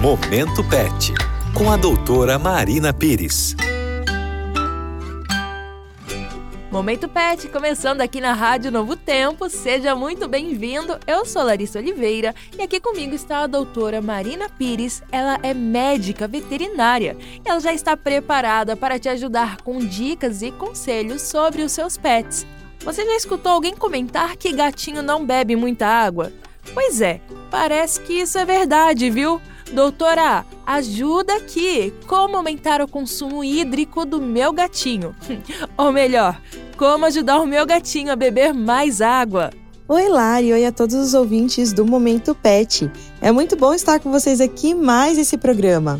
Momento Pet, com a doutora Marina Pires. Momento Pet, começando aqui na Rádio Novo Tempo. Seja muito bem-vindo. Eu sou Larissa Oliveira e aqui comigo está a doutora Marina Pires. Ela é médica veterinária e ela já está preparada para te ajudar com dicas e conselhos sobre os seus pets. Você já escutou alguém comentar que gatinho não bebe muita água? Pois é, parece que isso é verdade, viu? Doutora, ajuda aqui! Como aumentar o consumo hídrico do meu gatinho? Ou melhor, como ajudar o meu gatinho a beber mais água? Oi, Lari! Oi a todos os ouvintes do Momento Pet. É muito bom estar com vocês aqui em mais esse programa.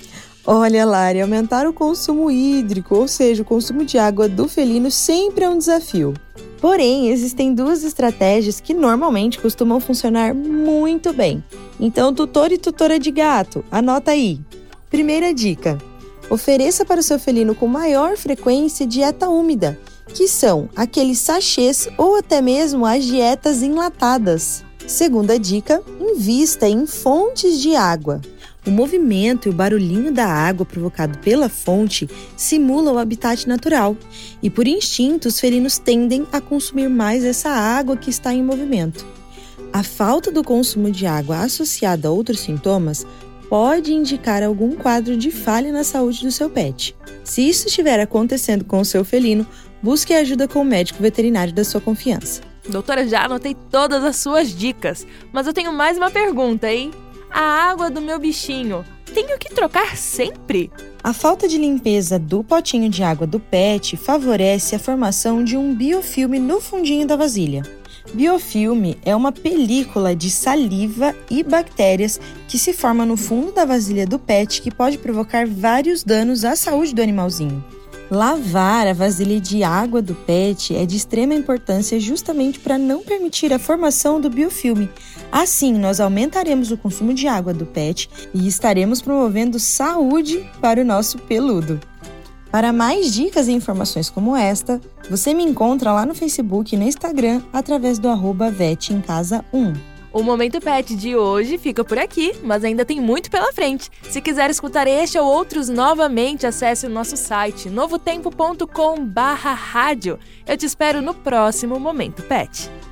Olha, Lari, aumentar o consumo hídrico, ou seja, o consumo de água do felino sempre é um desafio. Porém, existem duas estratégias que normalmente costumam funcionar muito bem. Então, tutor e tutora de gato, anota aí. Primeira dica: ofereça para o seu felino com maior frequência dieta úmida, que são aqueles sachês ou até mesmo as dietas enlatadas. Segunda dica: invista em fontes de água. O movimento e o barulhinho da água provocado pela fonte simula o habitat natural e, por instinto, os felinos tendem a consumir mais essa água que está em movimento. A falta do consumo de água associada a outros sintomas pode indicar algum quadro de falha na saúde do seu pet. Se isso estiver acontecendo com o seu felino, busque ajuda com o médico veterinário da sua confiança. Doutora, já anotei todas as suas dicas, mas eu tenho mais uma pergunta, hein? A água do meu bichinho, tenho que trocar sempre? A falta de limpeza do potinho de água do pet favorece a formação de um biofilme no fundinho da vasilha. Biofilme é uma película de saliva e bactérias que se forma no fundo da vasilha do pet que pode provocar vários danos à saúde do animalzinho. Lavar a vasilha de água do pet é de extrema importância justamente para não permitir a formação do biofilme. Assim, nós aumentaremos o consumo de água do pet e estaremos promovendo saúde para o nosso peludo. Para mais dicas e informações como esta, você me encontra lá no Facebook e no Instagram através do @vetemcasa1. O Momento Pet de hoje fica por aqui, mas ainda tem muito pela frente. Se quiser escutar este ou outros novamente, acesse o nosso site novotempo.com/rádio. Eu te espero no próximo Momento Pet.